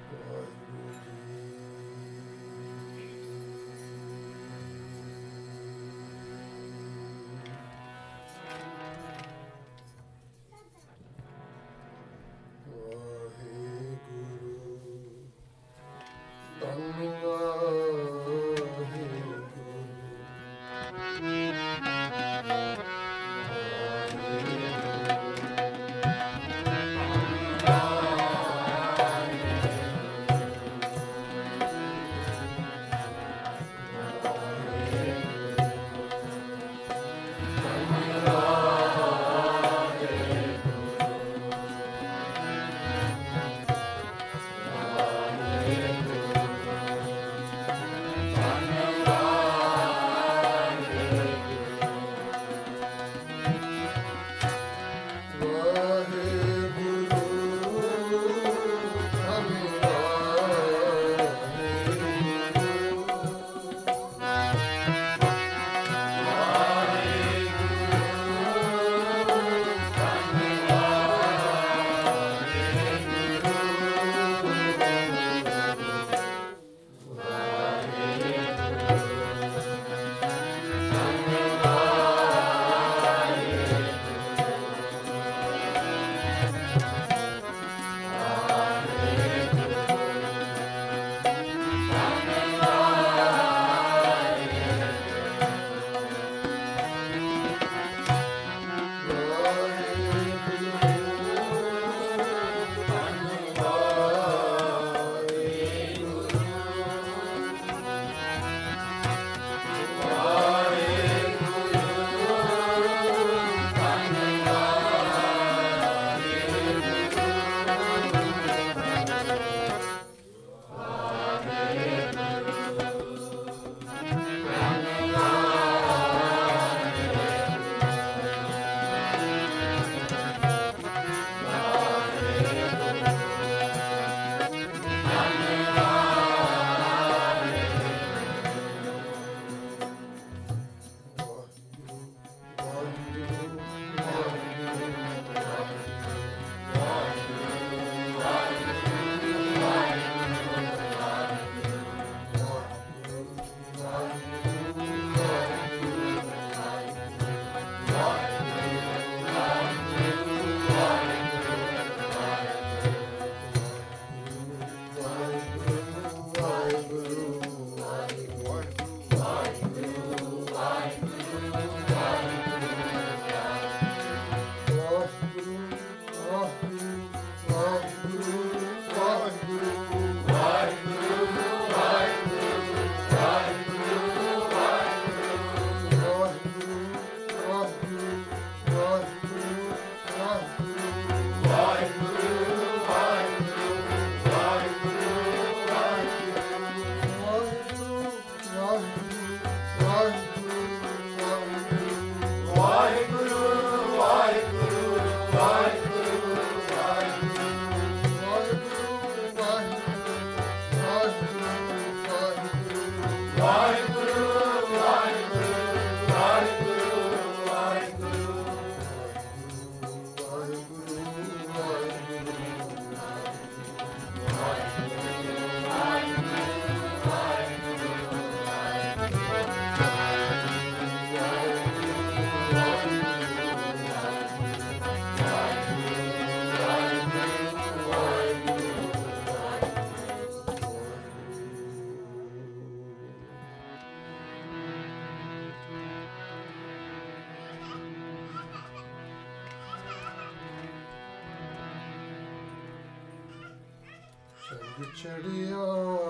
ਚੜਿਆ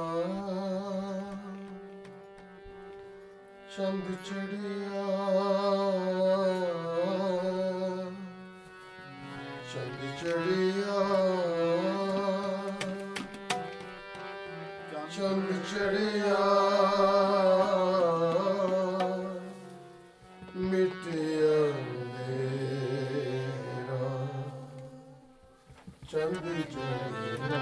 ਚੰਦ ਚੜਿਆ ਚੰਦ ਚੜਿਆ ਚੰਦ ਚੜਿਆ ਮਿਟਿਆ ਅੰਧੇਰਾ ਚੰਦ ਚੜਿਆ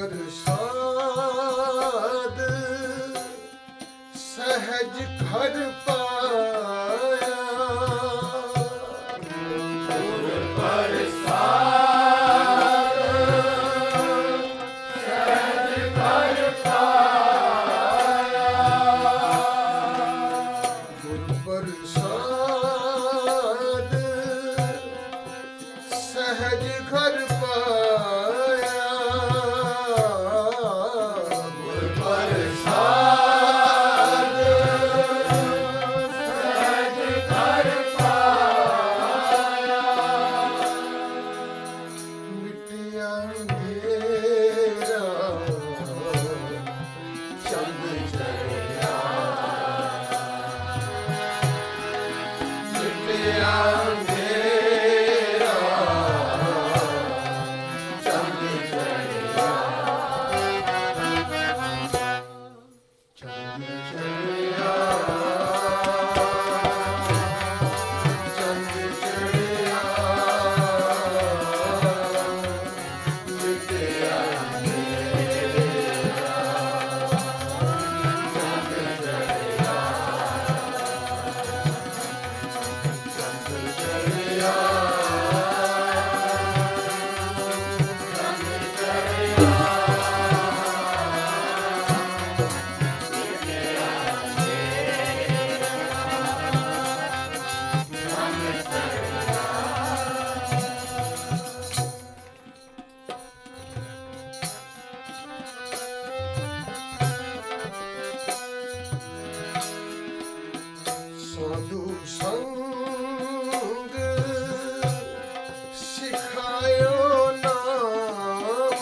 ਪ੍ਰਸਾਦ ਸਹਿਜ ਘਰ ਪਾਇਆ। ਗੁਰ ਪ੍ਰਸਾਦ ਸਹਿਜ ਘਰ ਪਾਇਆ। ਗੁਰ ਪ੍ਰਸਾਦ ਸਹਿਜ ਘਰ ਪਾਇਆ। ਗੁਰ ਪ੍ਰਸਾਦ ਸਹਿਜ ਘਰ ਪਾਇਆ। ਮਿਟਿਆ ਅੰਧੇਰਾ ਚੰਦ ਚੜ੍ਹਿਆ। ਮਿਟਿਆ ਅੰਧੇਰਾ ਚੰਦ ਚੜ੍ਹਿਆ। ਚੰਦ ਚੜ੍ਹਿਆ। ਚੰਦ ਚੜ੍ਹਿਆ। ਮਿਟਿਆ ਅੰਧੇਰਾ ਚੰਦ ਚੜ੍ਹਿਆ। ਚੰਦ ਚੜ੍ਹਿਆ। ਸਾਧੂ ਸੰਗ ਸਿਖਾਇਓ ਨਾਮ।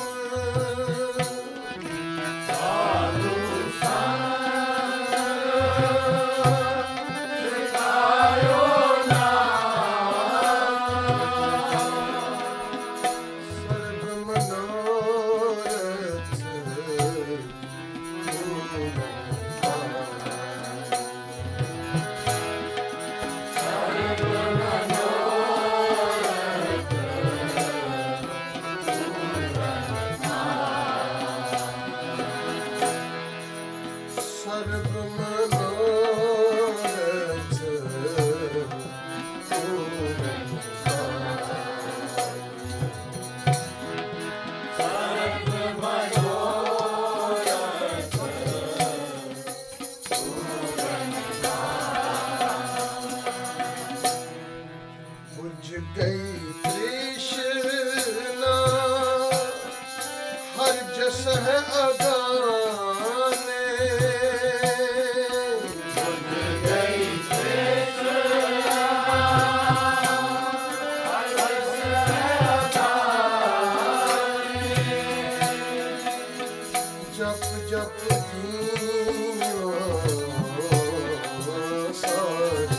ਸਾਧੂ ਸੰਗ ਸਿਖਾਇਓ ਨਾਮ। ਸਰਬ ਮਨੋਰਥ ਪੂਰਨ ਸਰਬ ਮਨੋਰਥ ਪੂਰਨ ਸਰਬ ਮਨੋਰਥ ਪੂਰਨ ਬੁਝ ਗਈ ਤ੍ਰਿਸ਼ਨਾ ਹਰ ਜਸ ਹੈ ਅਗਾਨੇ। ਬੁਝ ਗਈ ਤ੍ਰਿਸ਼ਨਾ ਹਰ ਜਸ ਹੈ ਅਗਾਨੇ। ਜਪ ਜਪ ਜੀਵੋ ਸਾਰੀ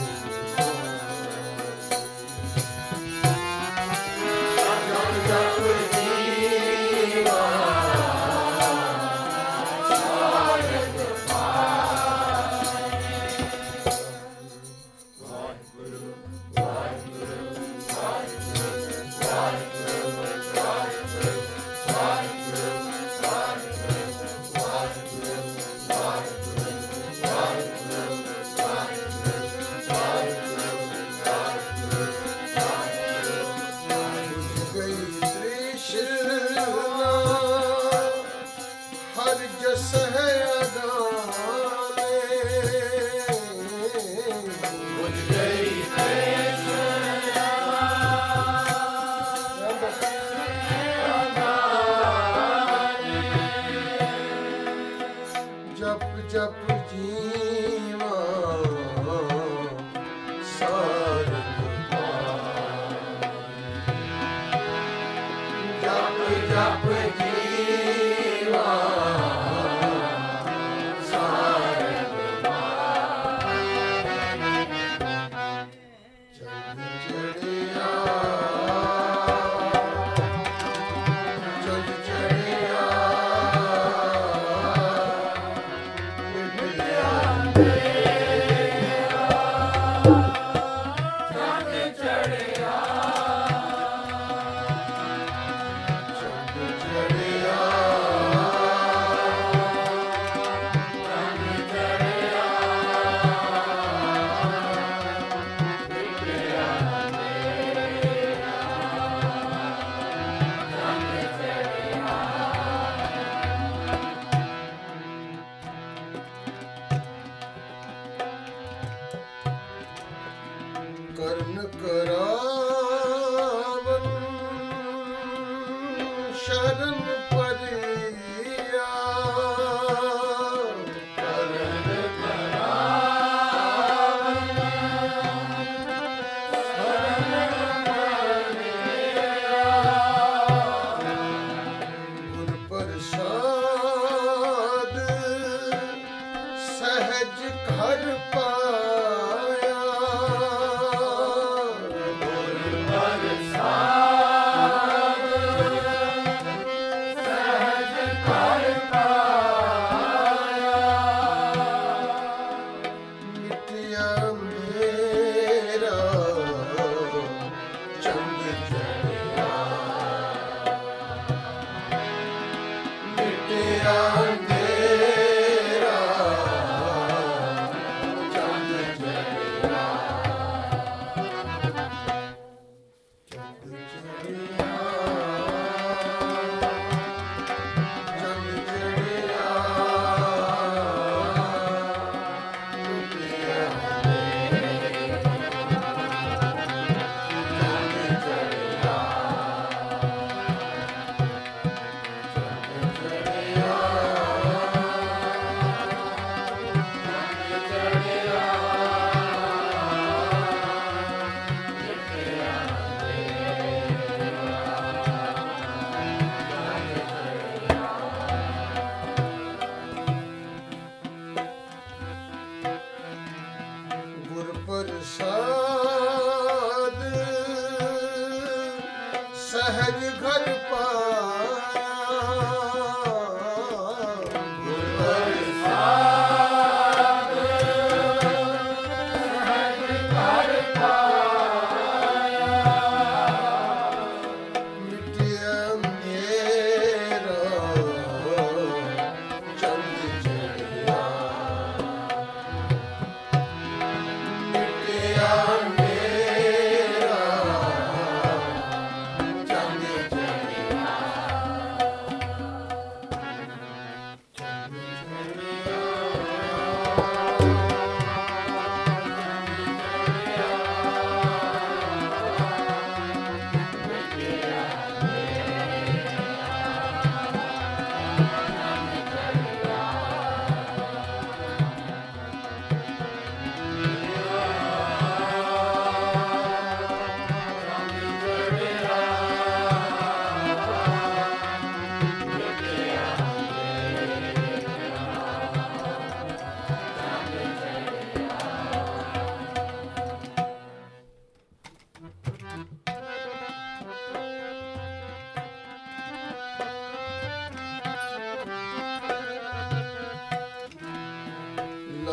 ਜਪ ਜਪ ਜੀਵਾ ਸਾਰਗ ਪਾਇਆ। ਵਾਹਿਗੁਰੂ ਵਾਹਿਗੁਰੂ ਵਾਹਿਗੁਰੂ ਵਾਹਿਗੁਰੂ ਵਾਹਿਗੁਰੂ ਵਾਹਿਗੁਰੂ ਵਾਹਿਗੁਰੂ ਵਾਹਿਗੁਰੂ ਵਾਹਿਗੁਰੂ ਗਈ ਤ੍ਰਿਸ਼ਨਾ ਹਰ ਜਸ ਹੈ ਅਗਾਨੇ। ਬੁਝ ਗਈ ਤ੍ਰਿਸ਼ਨਾ ਅਗਾਨੇ। ਜਪ ਜਪ ਜੀਵਾ ਸਾਰਗ ਜਪ ਜਪ ਜੀਵਾ ਸਾਰਗ ਚੰਦ ਚੜ੍ਹਿਆ। ਚੰਦ ਚੜ੍ਹਿਆ। ਮਿਟਿਆ ਅੰਧੇਰਾ ਚੰਦ ਚੜ੍ਹਿਆ। ਚੰਦ ਚੜ੍ਹਿਆ।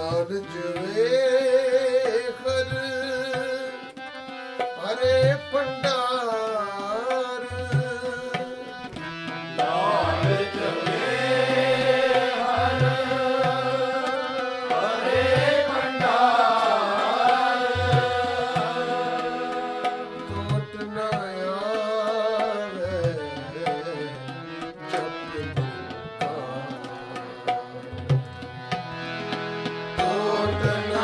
ਲਾਲਚ ਵੇਖਰ ਹਰੇ ਭੰਡਾਰ ਲਾਲਚ ਵੇਖਰ ਹਰੇ ਭੰਡਾਰ ਟੋਟ ਨਾ ਆਵੇ ਜਪ ਟੋਟ ਨਾ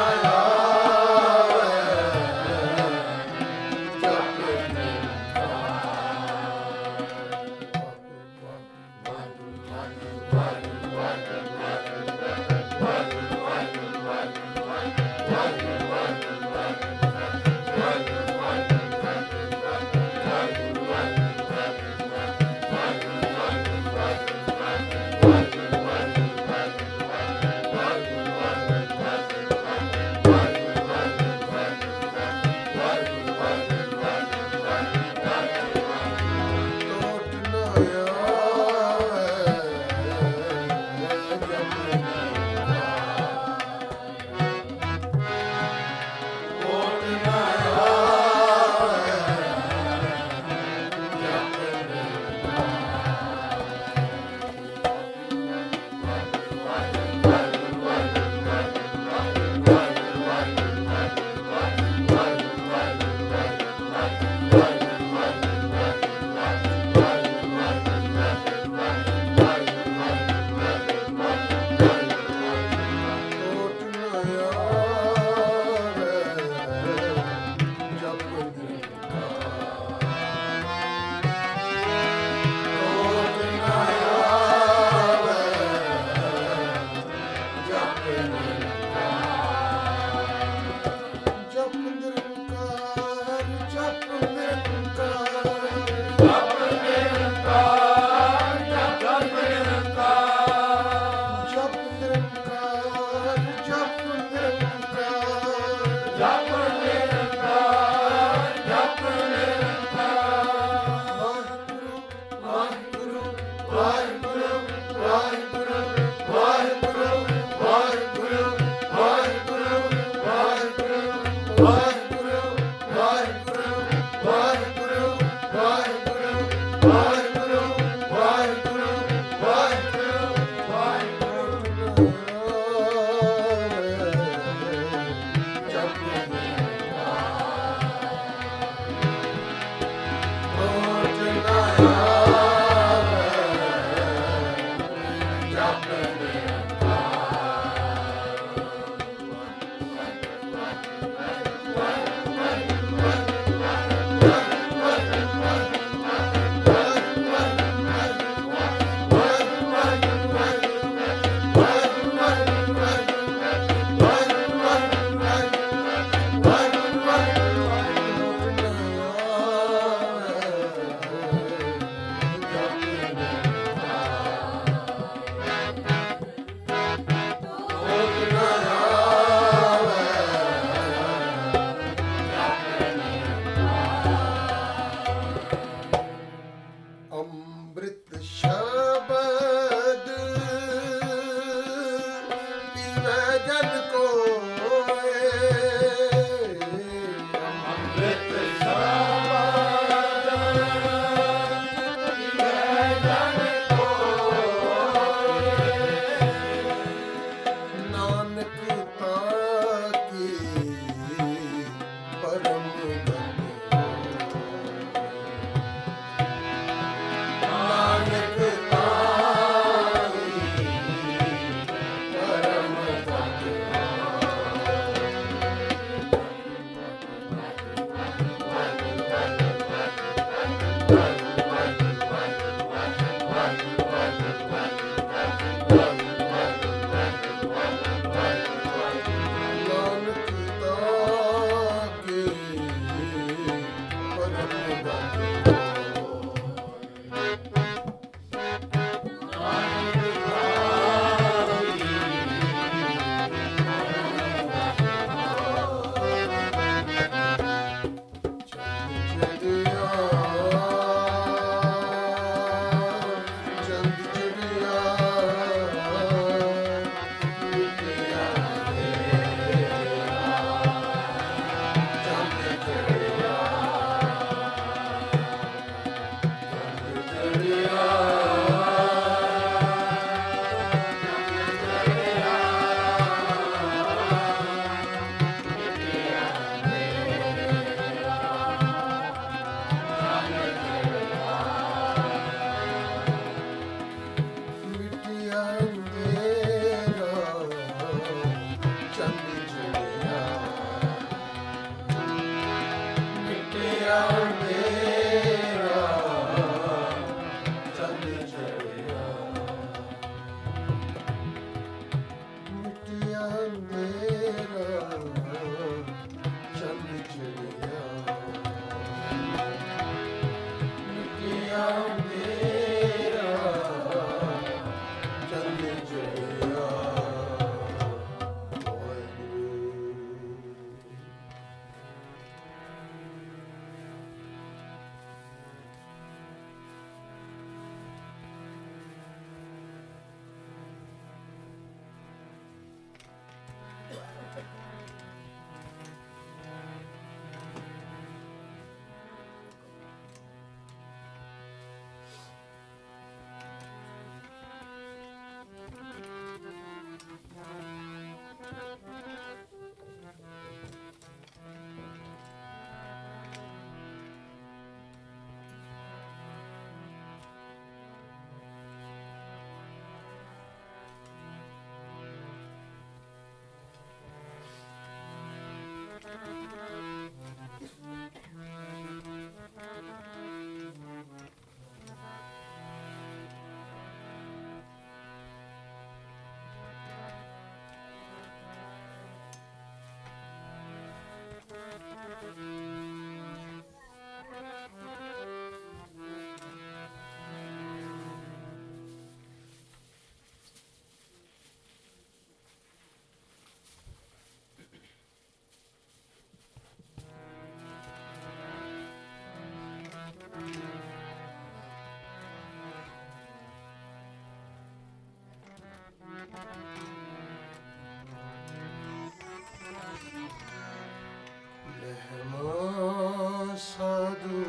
ਸਾਧੂ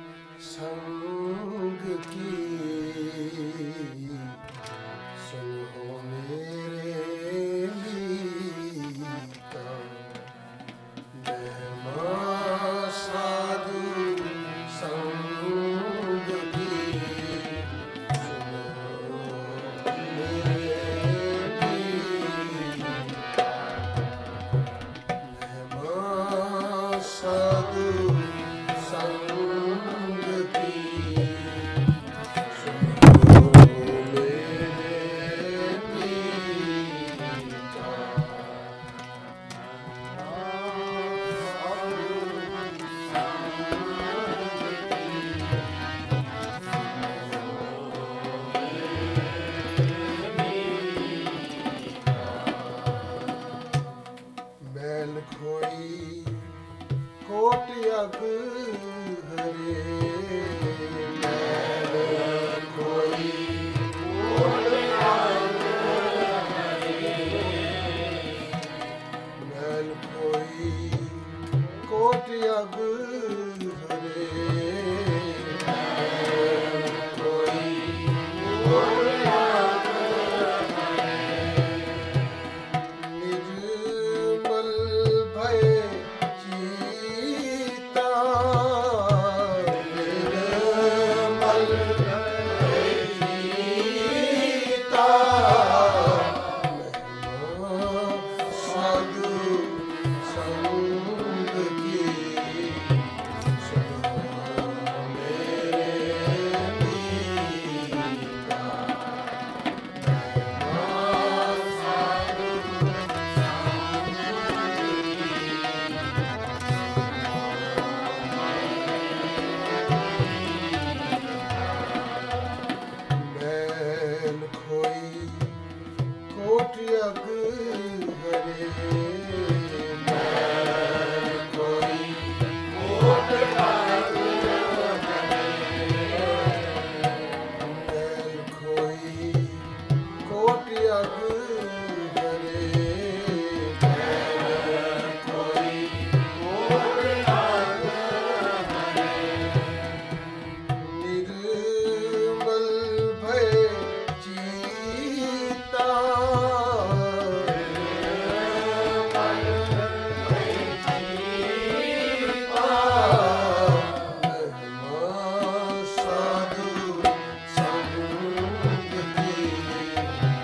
ਸੰਗ ਕੀ ਸੁਨੋ ਮੇਰੇ ਗੀਤਾਂ ਮਹਿਮਾ ਸਾਧੂ ਸੰਗ ਕੀ ਸੁਨੋ ਮੇਰੇ ਗੀਤਾਂ ਮਹਿਮਾ ਸਾਧੂ ਮੈਲ ਖੋਈ ਕੋਟ ਅਗ ਹਰੇ ਮੈਲ ਖੋਈ ਕੋਟ ਅਗ ਹਰੇ ਮੈਲ ਖੋਈ ਕੋਟ ਅਗ ਹਰੇ ਮੈਲ ਖੋਈ ਕੋਟ ਅਗ ਨਿਰਮਲ ਭਏ ਚੀਤਾ ਨਿਰਮਲ ਭਏ ਚੀਤਾ ਮਹਿਮਾ ਸਾਧੂ ਸੰਗ ਕੀ ਸੁਨੋ ਮੇਰੇ ਗੀਤਾਂ ਮਹਿਮਾ ਸਾਧੂ ਮੈਲ ਖੋਈ ਕੋਟ ਅਗ ਹਰੇ ਮੈਲ ਖੋਈ ਕੋਟ ਅਗ ਹਰੇ ਮੈਲ ਖੋਈ ਕੋਟ ਅਗ ਹਰੇ ਮੈਲ ਖੋਈ ਕੋਟ ਅਗ ਨਿਰਮਲ ਭਏ ਚੀਤਾ ਨਿਰਮਲ ਭਏ ਚੀਤਾ ਮਹਿਮਾ ਸਾਧੂ ਸੰਗ ਕੀ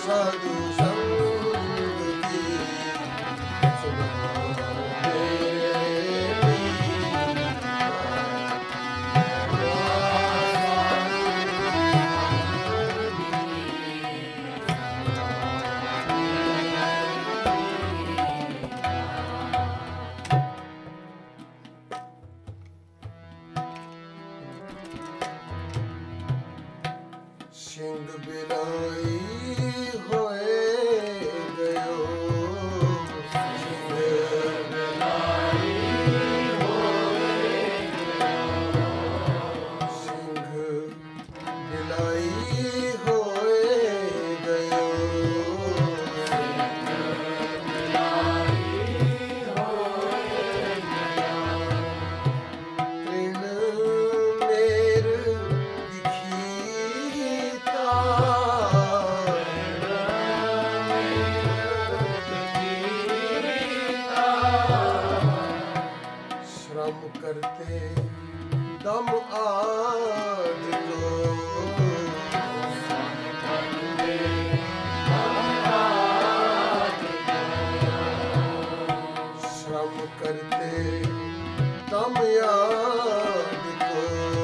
साधु संग की सुनो मेरे मीता। ਸਿੰਘ ਬਿਲਾਈ ਹੋਏ ਗਇਓ ਸਿੰਘ ਬਿਲਾਈ ਹੋਏ ਸਿੰਘ ਬਿਲਾਈ ਹੋਏ ਗਇਓ ਤ੍ਰਿਣ ਮੇਰ श्रम करते दम आज को श्रम करते दम याद को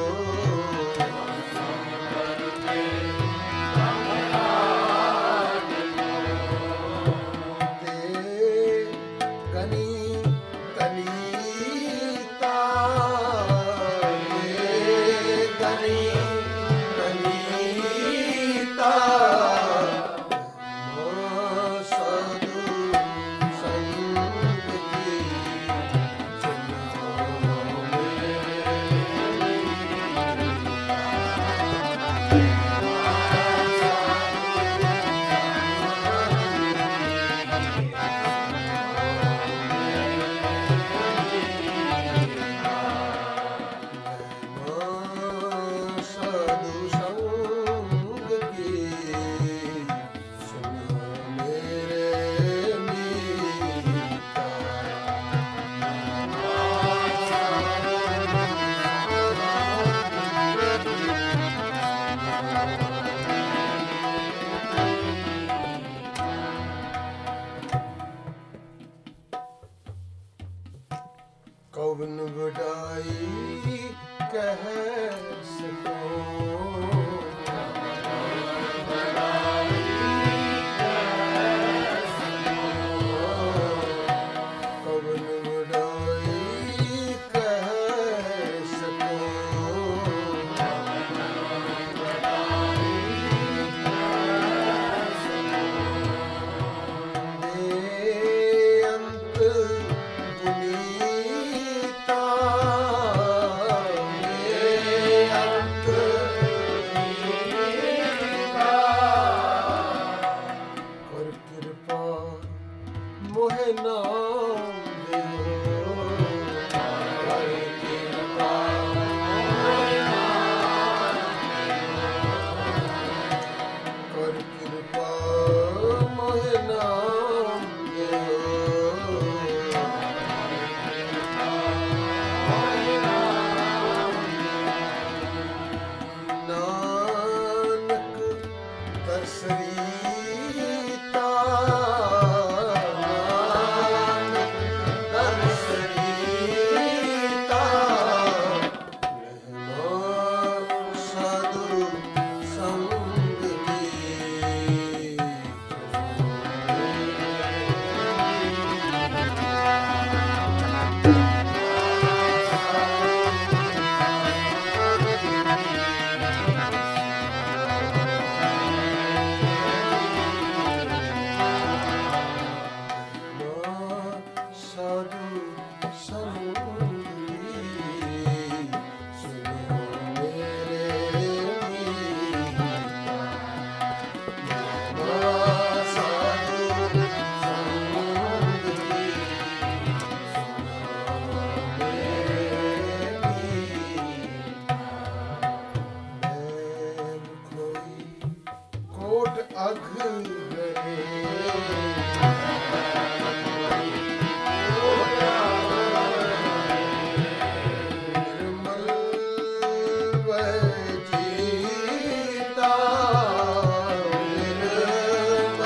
कौन वडाई कह सको कौन वडाई कह सको बेअंत पुनीता बेअंत पुनीता कर कृपा मोहे नाम देहो कर कृपा मोहे नाम कर कृपा मोहे नाम देहो नानक दसरीता नानक दसरीता रहना साधु संग की साधु संगी सुनो मेरे मीता। साधु संगी सुनो मेरे मीता। बैल कोई कोट अघ गए निर्मल वह जीता निर्मल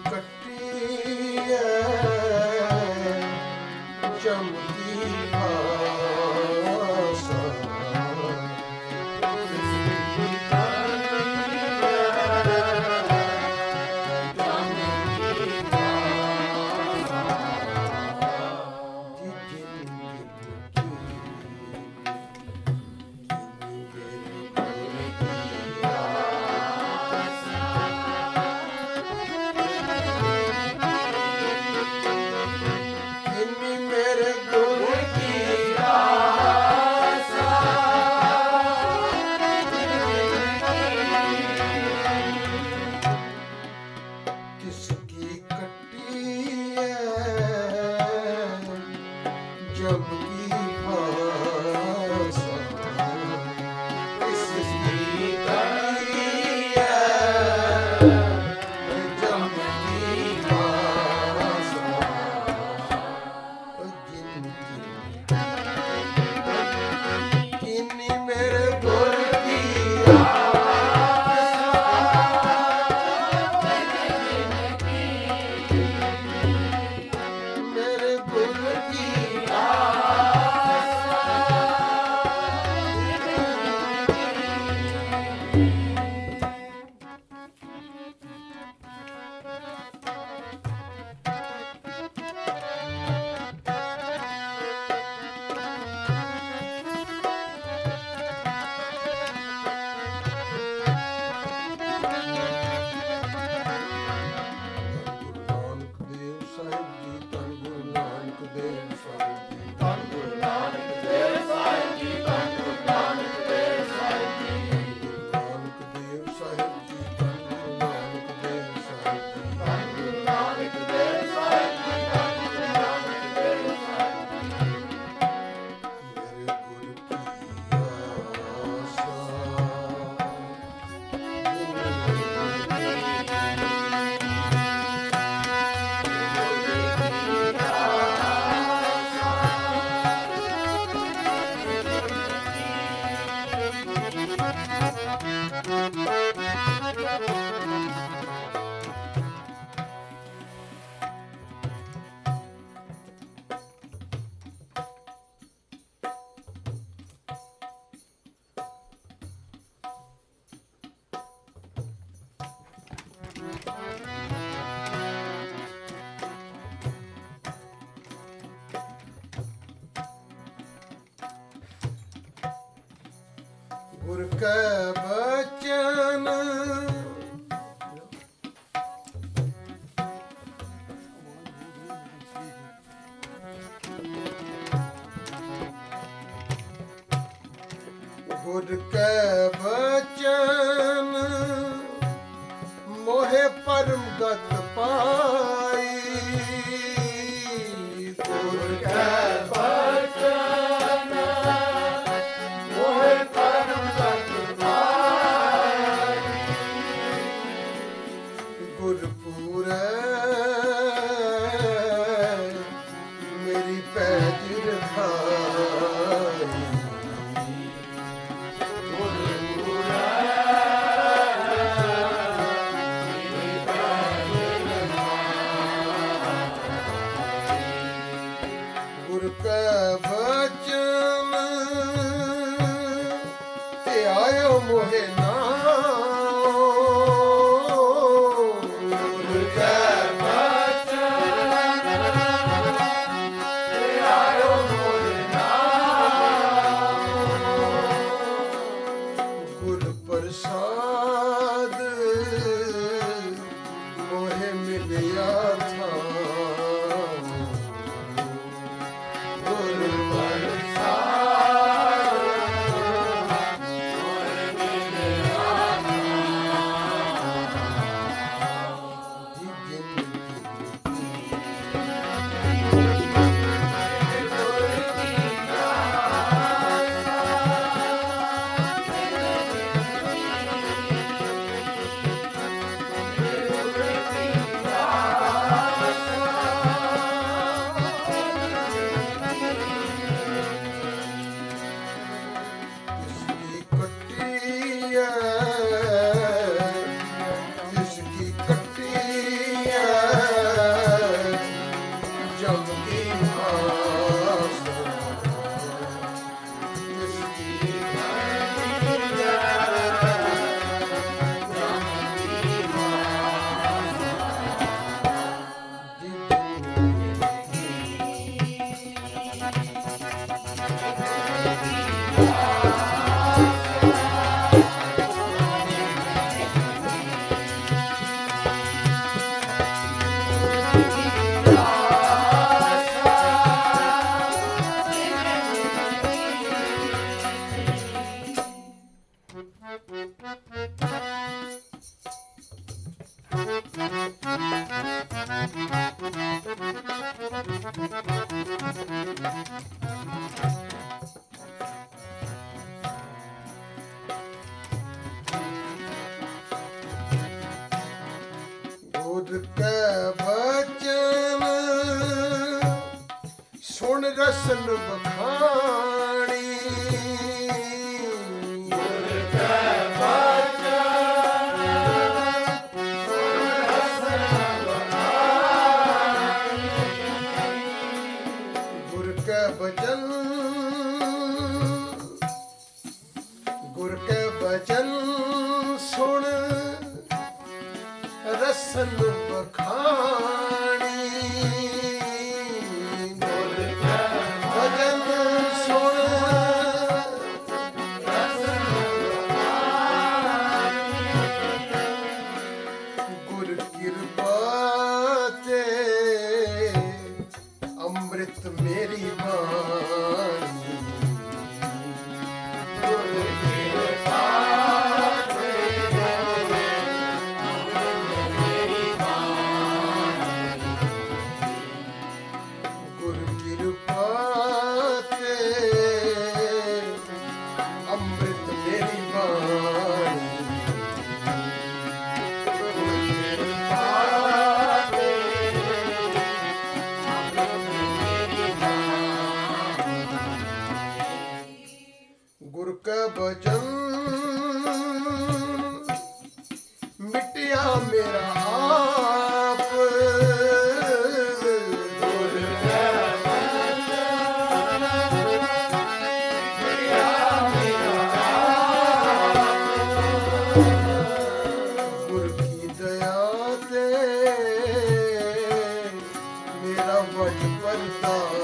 ਕੱਟੀ ਐ ਚਮਕੀ ਆਸਾ ਗੁਰ ਕੈ ਬਚਨ ਗੁਰ ਕੈ ਬਚਨ ਮੋਹਿ ਪਰਮ ਗਤ ਪਾਈ ਗੁਰ ਕੈ ਮੇਰੀ ਪੈਜ ਰਖਾਈ ਗੁਰ ਕੈ ਬਚਨ ਤੇ ਆਇਓ ਮੋਹਿ ਨਾਮ ਗੁਰ ਕੈ ਗੁਰ ਕੈ ਬਚਨ ਸੁਣ ਰਸਨ ਬਖਾਣੀ ਗੁਰ ਕੈ ਬਚਨ ਸੁਣ ਰਸਨ ਬਖਾਣੀ ਗੁਰ ਕੈ ਬਚਨ ਗੁਰ ਕੈ ਬਚਨ ਸੁਣ ਰਸਨ ਬਖਾਣੀ ਗੁਰ ਕੈ ਭਜਨ ਸੁਣ ਰਸਨ ਬਖਾਣੀ ਗੁਰ ਕਿਰਪਾ ਤੇ ਅੰਮ੍ਰਿਤ ਮੇਰੀ ਬਾਣੀ ਗੁਰ ਕਿਰਪਾ ਗੁਰ ਕੈ ਬਚਨ ਮਿਟਿਆ ਮੇਰਾ ਆਪ ਗੁਰ ਕੈ ਬਚਨ ਮਿਟਿਆ ਮੇਰਾ ਆਪ ਗੁਰ ਕੀ ਦਇਆ ਤੇ ਮੇਰਾ ਵਡ ਪਰਤਾਪ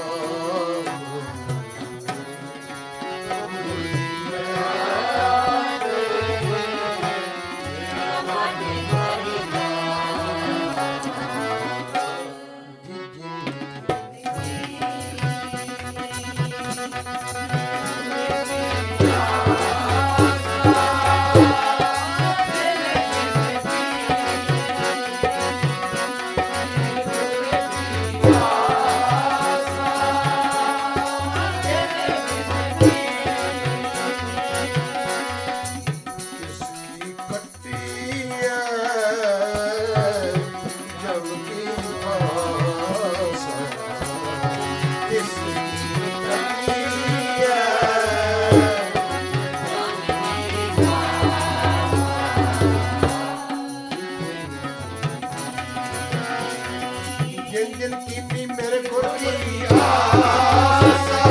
ਜਿਨ ਜਿਨ ਕੀਤੀ ਮੇਰੇ ਗੁਰ ਦੀ ਆਸਾ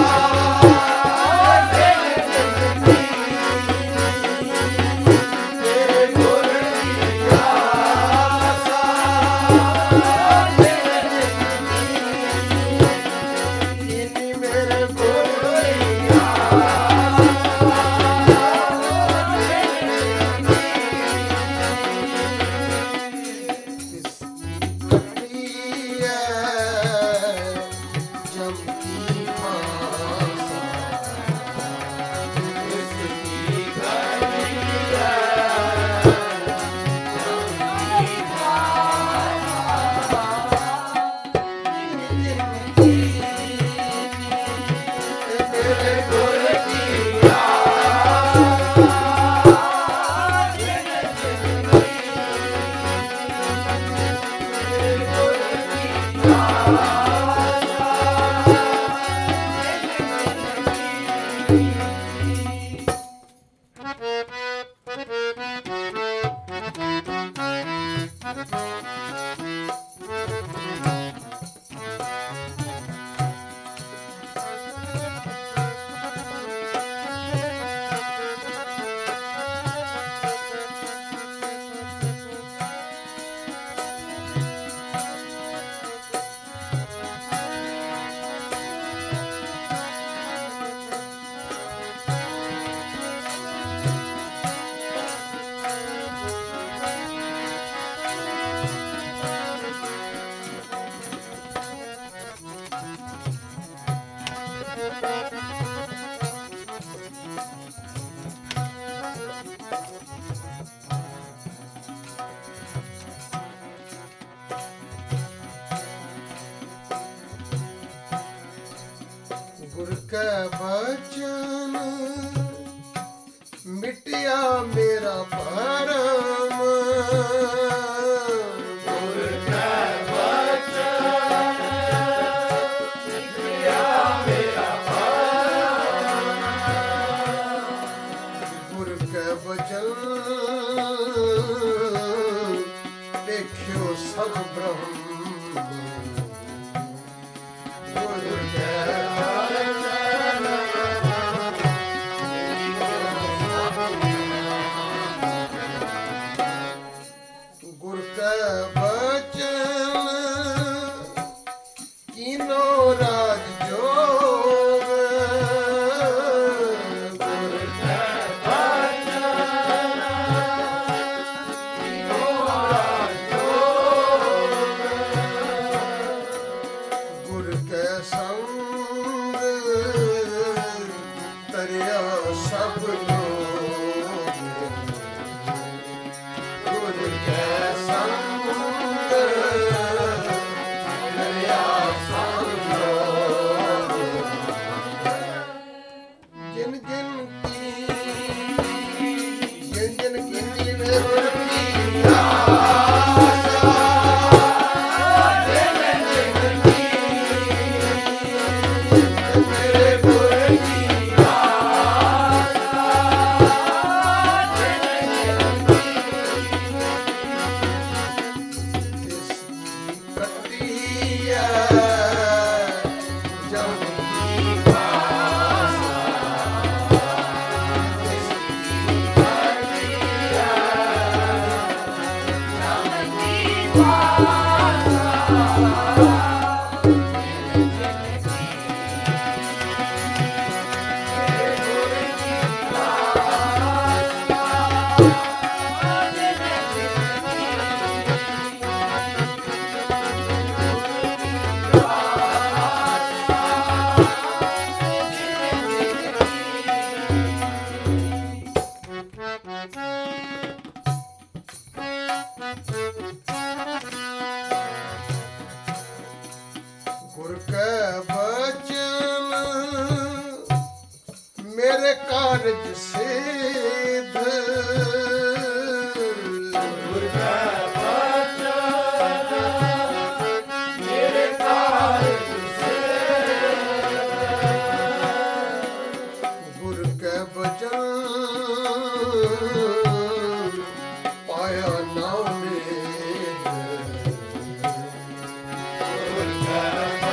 ਮੇਰੇ ਗੁਰ ਦੀ ਆਸਾ ਕੀਤੀ ਮੇਰੇ ਗੁਰ ਦੀ ਆਸਾ ਕੈ ਬਚਨ ਮਿਟਿਆ ਮੇਰਾ ਭਰਮ ਗੁਰ ਕੈ ਬਚਨ ਮਿਟਿਆ ਮੇਰਾ ਭਰਮ ਗੁਰ ਕੈ ਬਚਨ ਦੇਖਿਓ ਸਭ ਬ੍ਰਹਮ ਗੁਰ ਕੈ ਗੁਰ ਕੈ ਬਚਨ ਕੀਨੋ ਰਾਜ ਜੋਗ ਗੁਰ ਕੈ ਬਚਨ ਕੀਨੋ ਰਾਜ ਜੋਗ ਗੁਰ ਕੈ ਸੰਗ ਤਰਿਆ ਸਭ ਲੋਗ ਗੁਰ ਕੈ ਸੰਗ ਤਰਿਆ ਸਭ ਲੋਗ ਜਿਨ ਜਿਨ ਕੀ ਜਿਨ ਜਿਨ ਕੀਤੀ ਵੇ ਗੁਰ ਕੀ ਆਸਾ ਜਿਨ ਜਿਨ ਕੀ ਮੇਰੇ ਗੁਰ ਕੀ ਆਸਾ ਜਿਨ ਜਿਨ ਕੀ ਤਿਸ ਕੀ ਕੱਟੀਐ ਜਮ ਕੀ ਭਾਸਾ ਤਿਸ ਕੀ ਕੱਟੀਐ ਜਮ ਕੀ ਭਾਸਾ ਗੁਰ ਕੈ ਬਚਨ ਮੇਰੇ ਕਾਰਜ ਸਿਧ ਗੁਰ ਕੈ ਬਚਨ ਮੇਰੇ ਕਾਰਜ ਸਿਧ ਗੁਰ ਕੈ ਬਚਨ ਪਾਇਆ ਨਾਮ ਮੇਦ ਗੁਰ ਕੈ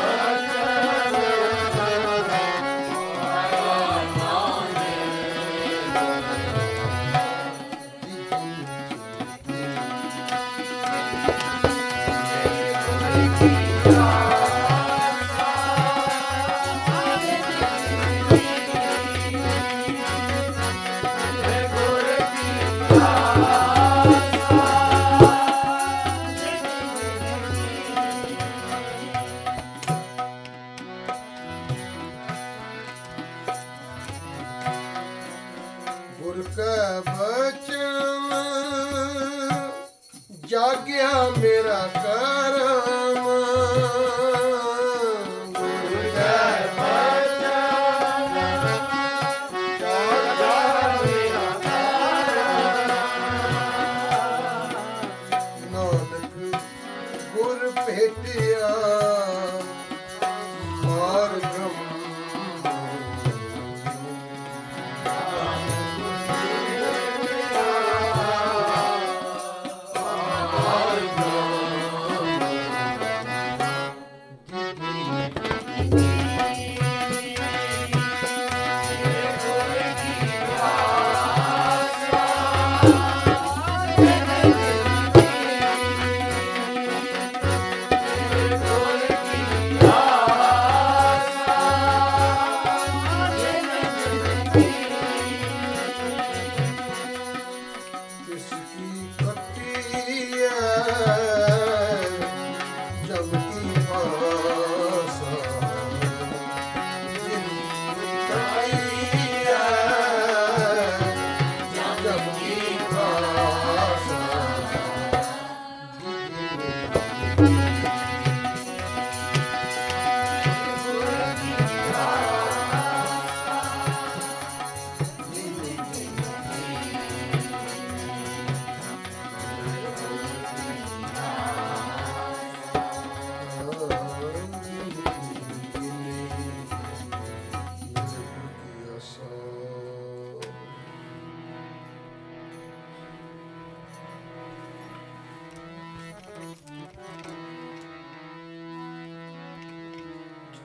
ਗੁਰ ਕੈ ਬਚਨ ਜਾਗਿਆ ਮੇਰਾ ਕਰਮ ਗੁਰ ਕੈ ਬਚਨ ਜਾਗਿਆ ਮੇਰਾ ਕਰਮ ਨਾਨਕ ਗੁਰ ਭੇਟਿਆ ਮਾਰਗਮ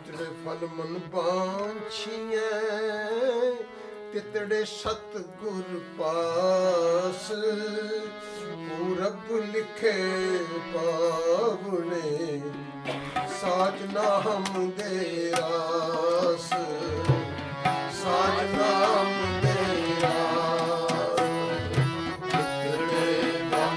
ਤਿਤੜੇ ਫਲ ਮਨ ਬਾਂਛੀਐ, ਤਿਤੜੇ ਸਤ ਗੁਰ ਪਾਸ, ਪੂਰਬ ਲਿਖੇ ਪਾਵਨੇ, ਸਾਜ ਨਾਮ ਦੇ ਰਾਸ, ਸਾਜ ਨਾਮ ਦੇ ਰਾਸ। ਤਿਤੜੇ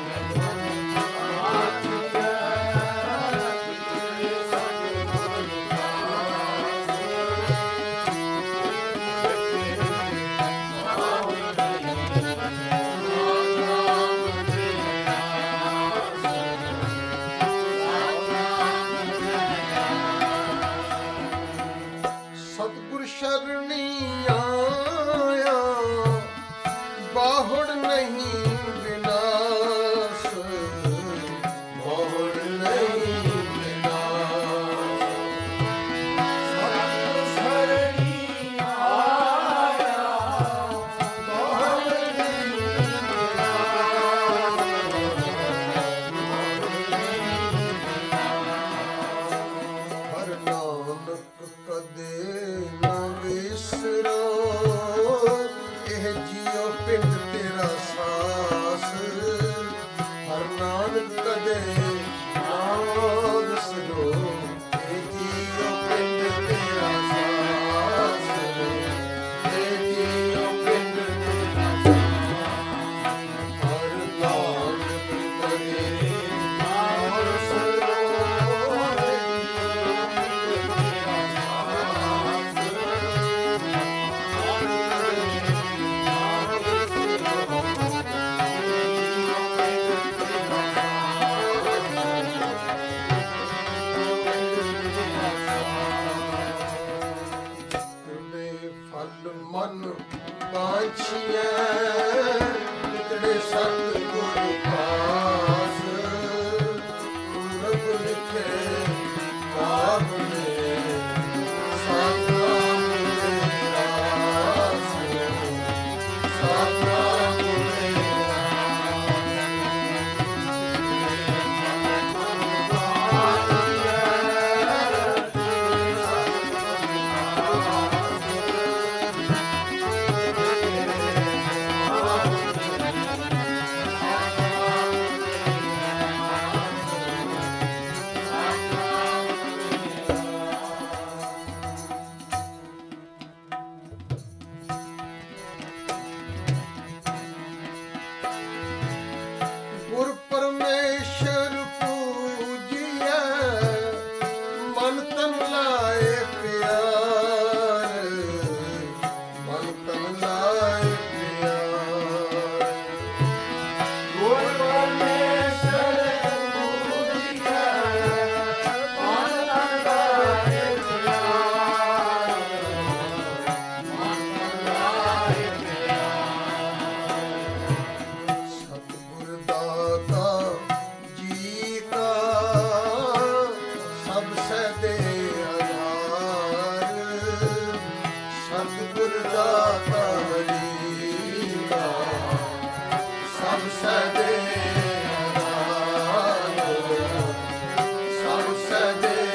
ਸਤਿਗੁਰ ਸ਼ਰਣੀ ਆਇਆ, ਬਾਹੁੜ ਨਹੀਂ ਵਿਨਾਸ਼, ਬਾਹੁੜ ਨਹੀਂ ਵਿਨਾਸ਼। ਸਤਿਗੁਰ ਸ਼ਰਣੀ ਆਇਆ, ਬਾਹੁੜ ਨਹੀਂ ਹਰਿ ਨਾਨਕ ਕਦੇ ਨਾ ਵਿਸਰੋ, ਇਹ ਜੀਉ ਪਿੰਡ ਤੇਰਾ ਸਾਸ। ਹਰਿ ਨਾਨਕ ਕਦੇ ਨਾ ਵਿਸਰੋ, ਇਹ ਜੀਉ ਪਿੰਡ ਤੇਰਾ ਸਾਸ, ਇਹ ਜੀਉ ਪਿੰਡ ਤੇਰਾ ਸਾਸ। ਹਰਿ ਨਾਨਕ ਕਦੇ ਨਾ ਵਿਸਰੋ, ਤਿਤੜੇ ਫਲ ਮਨ ਬਾਂਛੀਐ, ਤਿਤੜੇ ਸਤ ਗੁਰ ਪਾਸ, ਪੂਰਬ ਲਿਖੇ ਪਾਵਨੇ, ਸਾਜ ਨਾਮ ਦੇ ਰਾਸ, ਸਾਜ ਨਾਮ ਦੇ ਗੁਰ ਪਰਮੇਸ਼ਰ ਪੂਜੀਐ, ਮਨ ਤਨ ਲਾਏ ਪਿਆਰ, ਮਨ ਤਨ ਲਾਏ ਪਿਆਰ। ਗੁਰ ਪਰਮੇਸ਼ਰ ਪੂਜੀਐ, ਮਨ ਤਨ ਲਾਏ ਪਿਆਰ, ਮਨ ਤਨ ਲਾਏ ਸਤਿਗੁਰ ਦਾਤਾ ਜੀ ਕਾ, ਸਭ ਸਦੇ ਆਧਾਰ। ਸਤਿਗੁਰ ਦਾਤਾ ਜੀ ਕਾ, ਸਭ ਸਦੇ ਆਧਾਰ, ਸਭ ਸਦੇ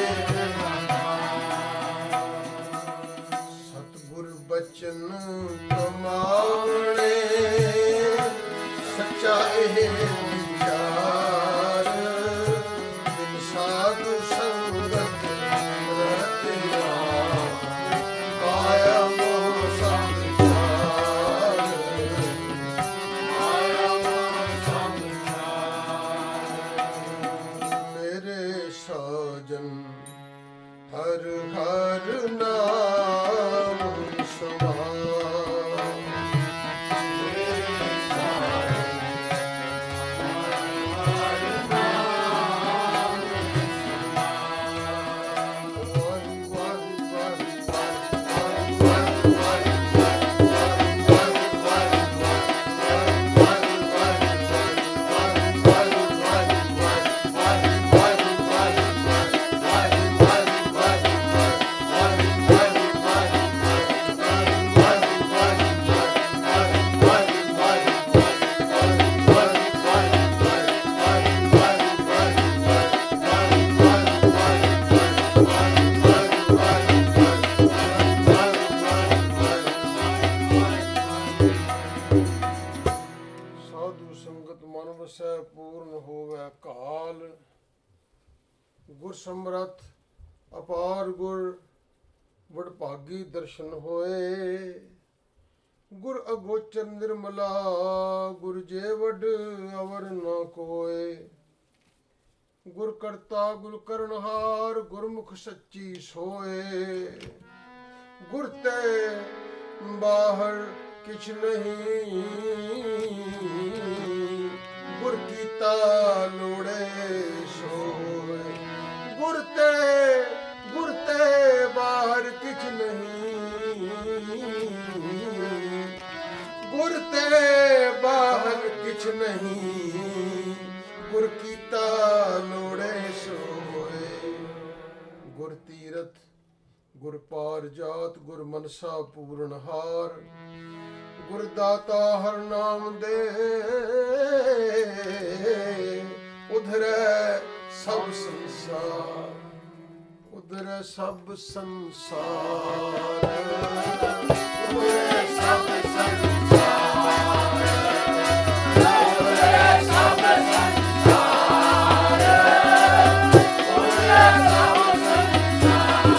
ਸਤਿਗੁਰ ਬਚਨ ਕਮਾਵਣੇ, ਸੱਚਾ ਇਹ ਵਿਚਾਰ। ਬਿਨ ਸਾਧੂ ਸੰਗਤ ਰਤਿਆ, ਮਾਇਆ ਮੋਹ ਸੰਸਾਰ, ਮਾਇਆ ਮੋਹ ਸੰਸਾਰ। ਮੇਰੇ ਸਾਜਨ ਹਰ ਹਰ ਨਾਮ ਸਮਾਰ। Bye. ਗੁਰ ਸਮਰੱਥ ਅਪਾਰ ਗੁਰ ਵਡਭਾਗੀ ਦਰਸ਼ਨ ਹੋਏ। ਗੁਰ ਅਗੋਚਰ ਨਿਰਮਲਾ ਗੁਰ ਜੇ ਵਡ ਅਵਰ ਨ ਕੋਏ। ਗੁਰ ਕਰਤਾ ਗੁਰ ਕਰਨਹਾਰ ਗੁਰਮੁਖ ਸੱਚੀ ਸੋਏ। ਗੁਰ ਤੇ ਬਾਹਰ ਕਿਛ ਨਹੀਂ ਗੁਰ ਕੀਤਾ ਲੋੜੇ ਸੋਏ। ਗੁਰ ਤੇ ਬਾਹਰ ਕਿਛ ਨਹੀਂ ਗੁਰ ਤੇ ਬਾਹਰ ਕਿਛ ਨਹੀਂ ਗੁਰ ਕੀਤਾ ਲੋੜੇ ਸੋਏ। ਗੁਰ ਤੀਰਥ ਗੁਰ ਪਾਰ ਜਾਤ ਗੁਰ ਮਨਸਾ ਪੂਰਨਹਾਰ। ਗੁਰ ਦਾਤਾ ਹਰ ਨਾਮ ਦੇ ਉਧਰੈ ਸਭ ਸੰਸਾਰ ਉਧਰੈ ਸਭ ਸੰਸਾਰ ਉਧਰੈ ਸਭ ਸੰਸਾਰ ਉਧਰੈ ਸਭ ਸੰਸਾਰ ਉਧਰੈ ਸਭ ਸੰਸਾਰ।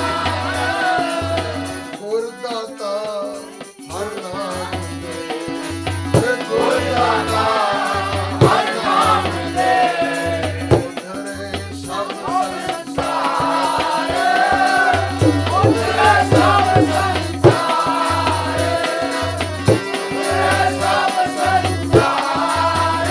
ਗੁਰ ਦਾਤਾ ਹਰ ਨਾਮ ਦੇ ਗੁਰ ਦਾਤਾ ਹਰ ਨਾਮ ਦੇ ਉਧਰੈ ਸਭ ਸੰਸਾਰ ਉਧਰੈ ਸਭ ਸੰਸਾਰ ਉਧਰੈ ਸਭ ਸੰਸਾਰ।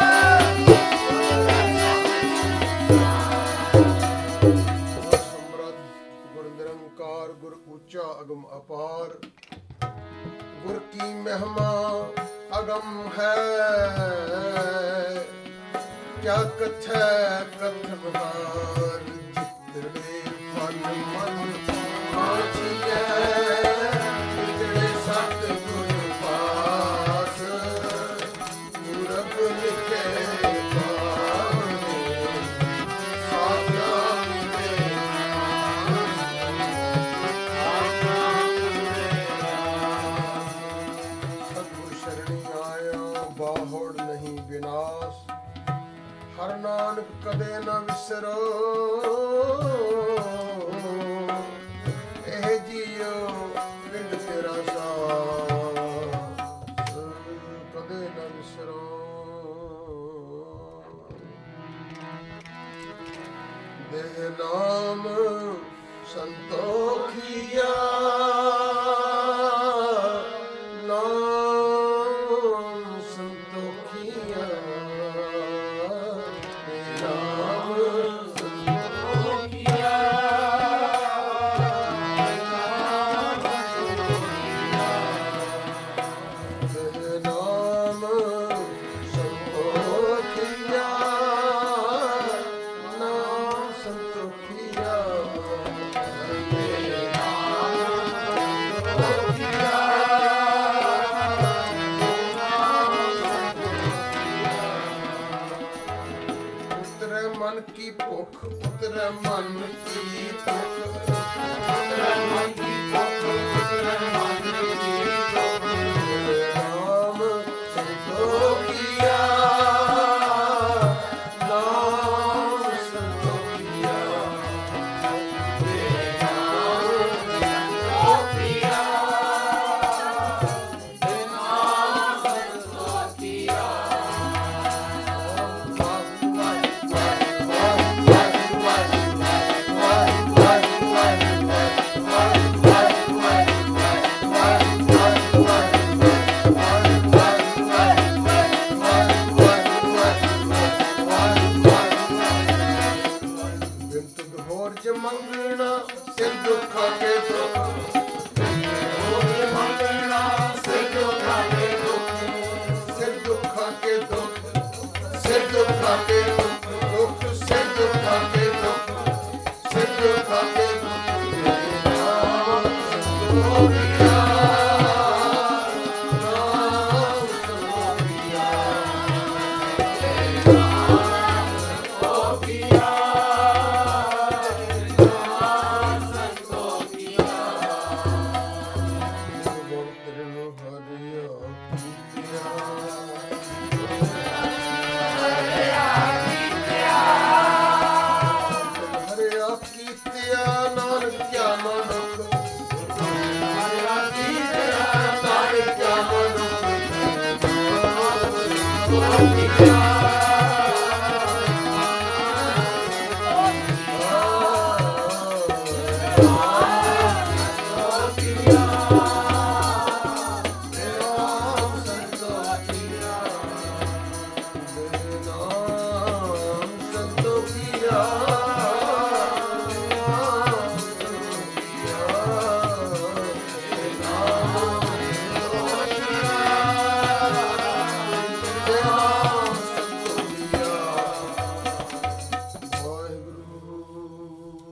ਗੁਰ ਸਮਰੱਥ ਗੁਰ ਨਿਰੰਕਾਰ ਗੁਰ ਉੱਚਾ ਅਗਮ ਅਪਾਰ। ਗੁਰ ਕੀ ਮਹਿਮਾ ਅਗਮ ਹੈ ਕਿਆ ਕਥੈ ਕਥਨ ਹਾਰ। ਜਿਤਨੇ ਮਨ ਮਨ ਮਾਚੀਐ ਜਿਹੜੇ ਸਤ ਗੁਰ ਪਾਸ ਗੁਰਬ ਲਿਖੇ ਪਾਵਨੇ ਸਾਧਨਾ ਮਿਲੇ ਸਤਿਗੁਰ ਸ਼ਰਣੀ ਆਇਆ ਬਾਹੜ ਨਹੀਂ ਵਿਨਾਸ਼। ਹਰ ਨਾਨਕ ਕਦੇ ਨਾ ਵਿਸਰੋ ਇਹ ਜੀਓ ਪਿੰਡ ਤੇਰਾ ਸਾਥ ਕਦੇ ਨਾ ਵਿਸਰੋ। ਦੇਹ ਨਾਮ ਸੰਤੋਖੀਆ ਨਾਮ ਸੰਤੋਖੀਆ ਨਾਮ ਸੰਤੋਖੀਆ ਨਾਮ ਸੰਤੋਖੀਆ ਨਾਮ ਸੰਤੋਖੀਆ ਉਤਰੈ ਮਨ ਕੀ ਭੁੱਖ ਉਤਰੈ ਮਨ ਕੀ ਭੁੱਖ ਉਤਰੈ ਮਨ ਕੀ ਭੁੱਖ ਉਤਰੈ ਮਨ ਕੀ ਭੁੱਖ ਨਾਮ ਸੰਤੋਖੀਆ ਨਾਮ ਸੰਤੋਖੀਆ ਮੰਗਣਾ ਸਿਰ ਦੁੱਖਾਂ ਕੇ ਦੁੱਖ ਹੋਰ ਮੰਗਣਾ ਸਿਰ ਦੁੱਖਾਂ ਕੇ ਦੁੱਖ ਸਿਰ ਦੁੱਖਾਂ ਕੇ ਦੁੱਖ ਸਿਰ ਦੁੱਖਾਂ ਕੇ ਦੁੱਖ ਸਿਰ ਦੁੱਖਾਂ ਕੇ ਦੁੱਖ ਸਿਰ ਦੁੱਖਾਂ ਕੇ